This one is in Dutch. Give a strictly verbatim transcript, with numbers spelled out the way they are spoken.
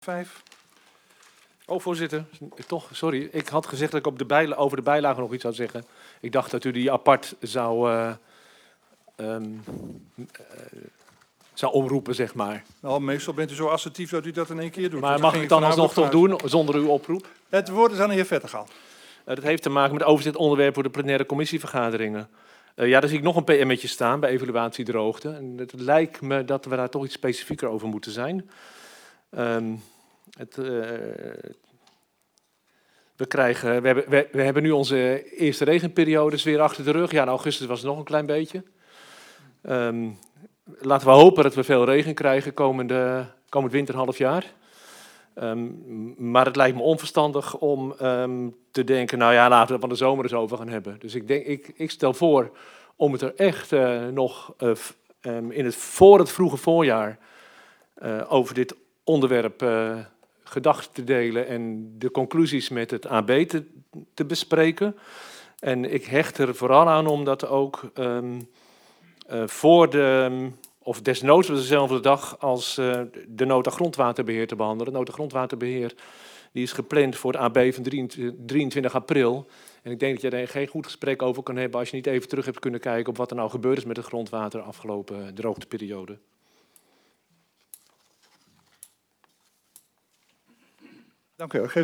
Vijf. Oh, voorzitter, toch, sorry. Ik had gezegd dat ik op de bijla- over de bijlage nog iets zou zeggen. Ik dacht dat u die apart zou, uh, um, uh, zou omroepen, zeg maar. Nou, meestal bent u zo assertief dat u dat in één keer doet. Maar mag ik dan alsnog toch doen, zonder uw oproep? Het woord is aan de heer Vettergaal. Uh, dat heeft te maken met overzicht onderwerp voor de plenaire commissievergaderingen. Uh, ja, daar zie ik nog een P M'tje staan bij evaluatie droogte. En het lijkt me dat we daar toch iets specifieker over moeten zijn. Um, het... Uh, We, krijgen, we, hebben, we, we hebben nu onze eerste regenperiodes weer achter de rug. Ja, in augustus was het nog een klein beetje. Um, laten we hopen dat we veel regen krijgen komende, komend winterhalfjaar. Um, maar het lijkt me onverstandig om um, te denken, nou ja, laten we het van de zomer eens over gaan hebben. Dus ik, denk, ik, ik stel voor om het er echt uh, nog uh, um, in het, voor het vroege voorjaar uh, over dit onderwerp uh, gedachten te delen en de conclusies met het A B te, te bespreken. En ik hecht er vooral aan om dat ook um, uh, voor de, of desnoods op dezelfde dag als uh, de nota grondwaterbeheer te behandelen. De nota grondwaterbeheer die is gepland voor het A B van drieëntwintig april. En ik denk dat je er geen goed gesprek over kan hebben als je niet even terug hebt kunnen kijken op wat er nou gebeurd is met het grondwater afgelopen droogteperiode. Dank u wel.